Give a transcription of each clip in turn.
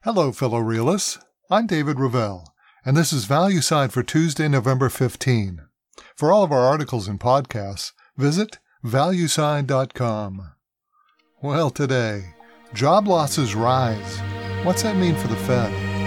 Hello, fellow realists. I'm David Ravel, and this is ValueSide for Tuesday, November 15. For all of our articles and podcasts, visit valueside.com. Well, today, job losses rise. What's that mean for the Fed?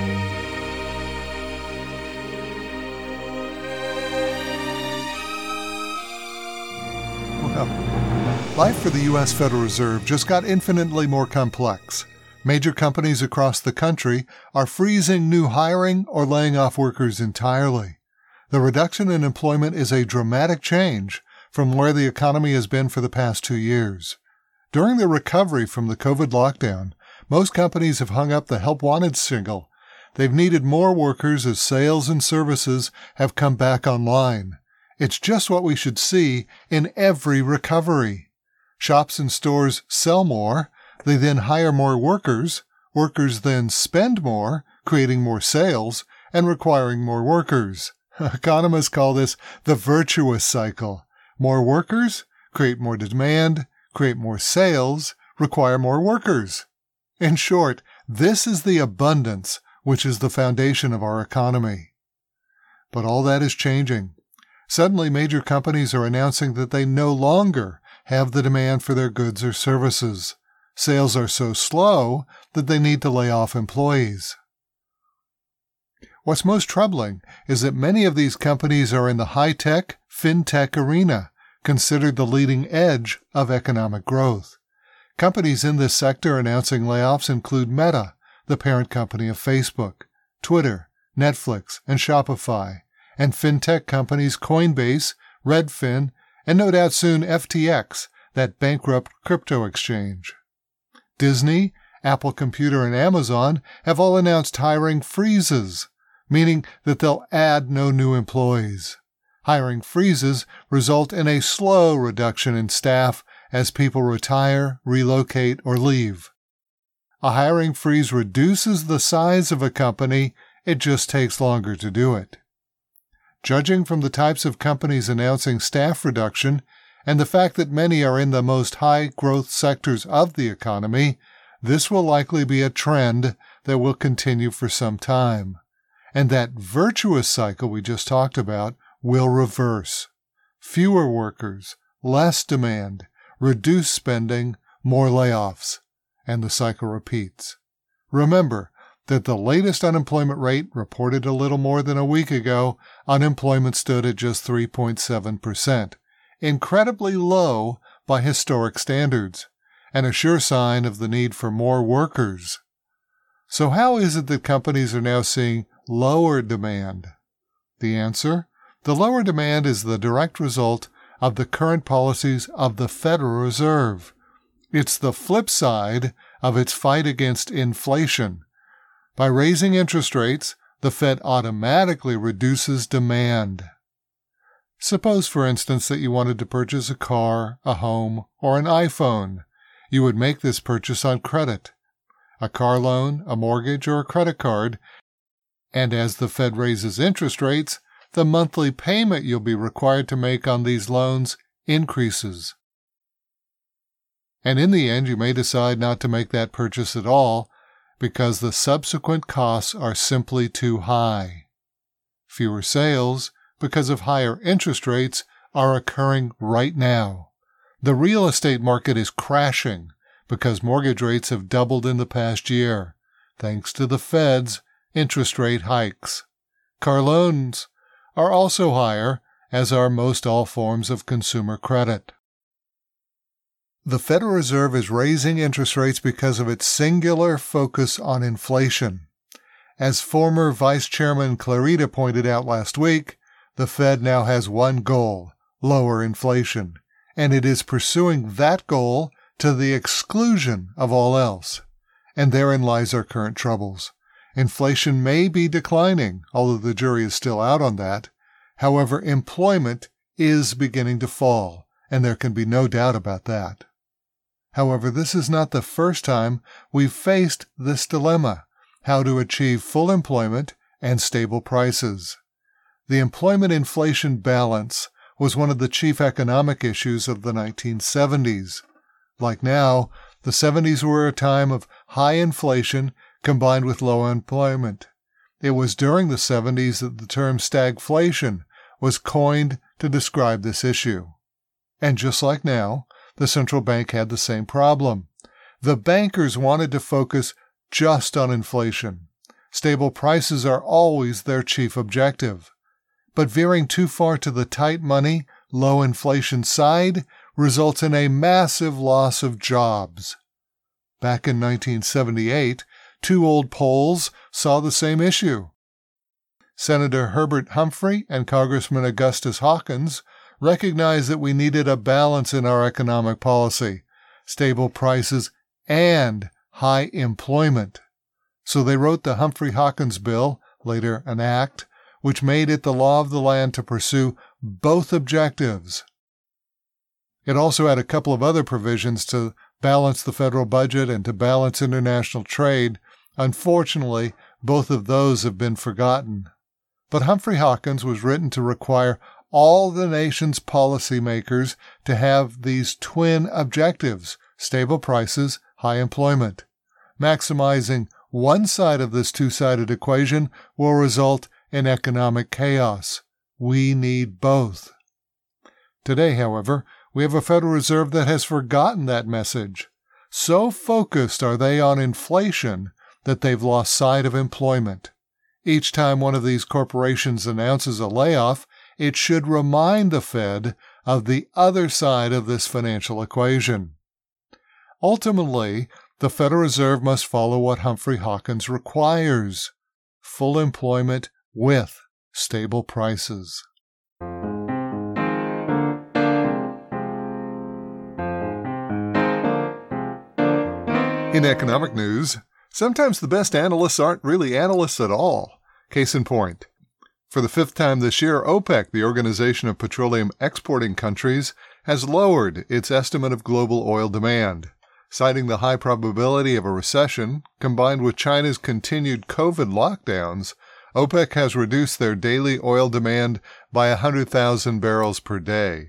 Well, life for the U.S. Federal Reserve just got infinitely more complex. Major companies across the country are freezing new hiring or laying off workers entirely. The reduction in employment is a dramatic change from where the economy has been for the past 2 years. During the recovery from the COVID lockdown, most companies have hung up the help wanted signal. They've needed more workers as sales and services have come back online. It's just what we should see in every recovery. Shops and stores sell more. They then hire more workers. Workers then spend more, creating more sales and requiring more workers. Economists call this the virtuous cycle. More workers create more demand, create more sales, require more workers. In short, this is the abundance which is the foundation of our economy. But all that is changing. Suddenly, major companies are announcing that they no longer have the demand for their goods or services. Sales are so slow that they need to lay off employees. What's most troubling is that many of these companies are in the high-tech, fintech arena, considered the leading edge of economic growth. Companies in this sector announcing layoffs include Meta, the parent company of Facebook, Twitter, Netflix, and Shopify, and fintech companies Coinbase, Redfin, and no doubt soon FTX, that bankrupt crypto exchange. Disney, Apple Computer, and Amazon have all announced hiring freezes, meaning that they'll add no new employees. Hiring freezes result in a slow reduction in staff as people retire, relocate, or leave. A hiring freeze reduces the size of a company, it just takes longer to do it. Judging from the types of companies announcing staff reduction, and the fact that many are in the most high-growth sectors of the economy, this will likely be a trend that will continue for some time. And that virtuous cycle we just talked about will reverse. Fewer workers, less demand, reduced spending, more layoffs, and the cycle repeats. Remember that the latest unemployment rate, reported a little more than a week ago, unemployment stood at just 3.7%. Incredibly low by historic standards, and a sure sign of the need for more workers. So how is it that companies are now seeing lower demand? The answer? The lower demand is the direct result of the current policies of the Federal Reserve. It's the flip side of its fight against inflation. By raising interest rates, the Fed automatically reduces demand. Suppose, for instance, that you wanted to purchase a car, a home, or an iPhone. You would make this purchase on credit, a car loan, a mortgage, or a credit card, and as the Fed raises interest rates, the monthly payment you'll be required to make on these loans increases. And in the end, you may decide not to make that purchase at all because the subsequent costs are simply too high. Fewer sales, because of higher interest rates, are occurring right now. The real estate market is crashing because mortgage rates have doubled in the past year, thanks to the Fed's interest rate hikes. Car loans are also higher, as are most all forms of consumer credit. The Federal Reserve is raising interest rates because of its singular focus on inflation. As former Vice Chairman Clarita pointed out last week, the Fed now has one goal, lower inflation, and it is pursuing that goal to the exclusion of all else. And therein lies our current troubles. Inflation may be declining, although the jury is still out on that. However, employment is beginning to fall, and there can be no doubt about that. However, this is not the first time we've faced this dilemma, how to achieve full employment and stable prices. The employment-inflation balance was one of the chief economic issues of the 1970s. Like now, the 70s were a time of high inflation combined with low employment. It was during the 70s that the term stagflation was coined to describe this issue. And just like now, the central bank had the same problem. The bankers wanted to focus just on inflation. Stable prices are always their chief objective. But veering too far to the tight money, low inflation side results in a massive loss of jobs. Back in 1978, two old Poles saw the same issue. Senator Herbert Humphrey and Congressman Augustus Hawkins recognized that we needed a balance in our economic policy, stable prices, and high employment. So they wrote the Humphrey-Hawkins Bill, later an act, which made it the law of the land to pursue both objectives. It also had a couple of other provisions to balance the federal budget and to balance international trade. Unfortunately, both of those have been forgotten. But Humphrey-Hawkins was written to require all the nation's policymakers to have these twin objectives, stable prices, high employment. Maximizing one side of this two-sided equation will result in economic chaos. We need both. Today, however, we have a Federal Reserve that has forgotten that message. So focused are they on inflation that they've lost sight of employment. Each time one of these corporations announces a layoff, it should remind the Fed of the other side of this financial equation. Ultimately, the Federal Reserve must follow what Humphrey-Hawkins requires: full employment with stable prices. In economic news, sometimes the best analysts aren't really analysts at all. Case in point, for the fifth time this year, OPEC, the Organization of Petroleum Exporting Countries, has lowered its estimate of global oil demand. Citing the high probability of a recession, combined with China's continued COVID lockdowns, OPEC has reduced their daily oil demand by 100,000 barrels per day.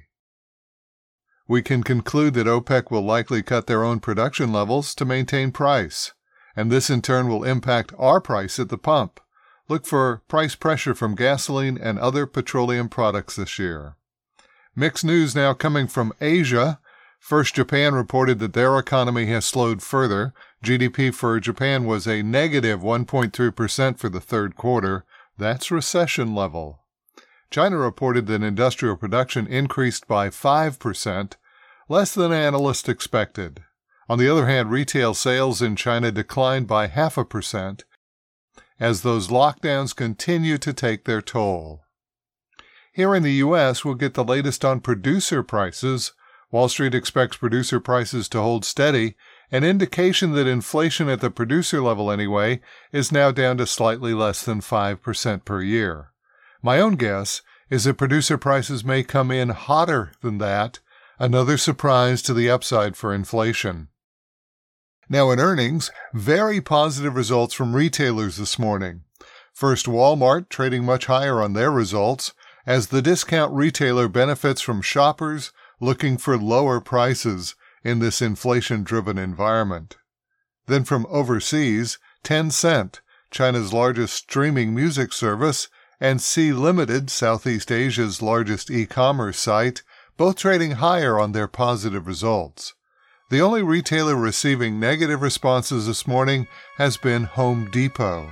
We can conclude that OPEC will likely cut their own production levels to maintain price, and this in turn will impact our price at the pump. Look for price pressure from gasoline and other petroleum products this year. Mixed news now coming from Asia. First, Japan reported that their economy has slowed further. GDP for Japan was a negative 1.3% for the third quarter. That's recession level. China reported that industrial production increased by 5%, less than analysts expected. On the other hand, retail sales in China declined by 0.5%, as those lockdowns continue to take their toll. Here in the U.S., we'll get the latest on producer prices. Wall Street expects producer prices to hold steady, an indication that inflation at the producer level anyway is now down to slightly less than 5% per year. My own guess is that producer prices may come in hotter than that, another surprise to the upside for inflation. Now in earnings, very positive results from retailers this morning. First, Walmart trading much higher on their results, as the discount retailer benefits from shoppers looking for lower prices in this inflation-driven environment. Then from overseas, Tencent, China's largest streaming music service, and Sea Limited, Southeast Asia's largest e-commerce site, both trading higher on their positive results. The only retailer receiving negative responses this morning has been Home Depot.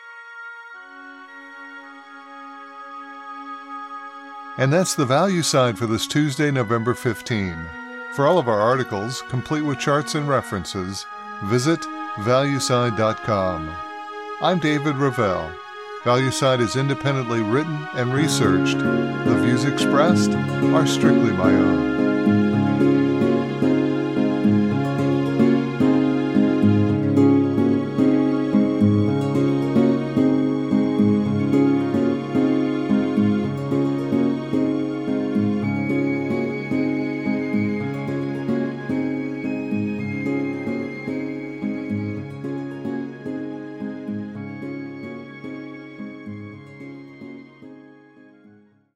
And that's the value side for this Tuesday, November 15. For all of our articles, complete with charts and references, visit valueside.com. I'm David Ravel. ValueSide is independently written and researched. The views expressed are strictly my own.